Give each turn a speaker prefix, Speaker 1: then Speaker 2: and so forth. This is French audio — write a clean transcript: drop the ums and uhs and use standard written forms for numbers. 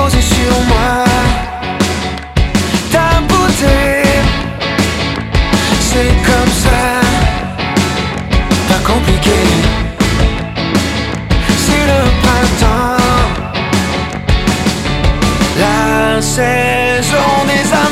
Speaker 1: posé sur moi. Ta beauté, c'est comme ça, pas compliqué. C'est le printemps, la saison des